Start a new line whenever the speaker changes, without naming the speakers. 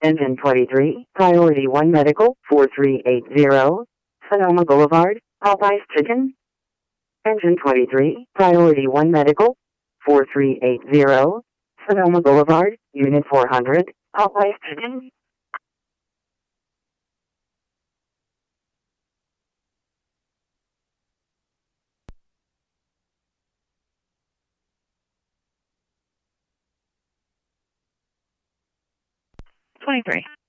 Engine 23, Priority 1 Medical, 4380, Sonoma Boulevard, Popeye's Chicken. Engine 23, Priority 1 Medical, 4380, Sonoma Boulevard, Unit 400, Popeye's Chicken.
$23.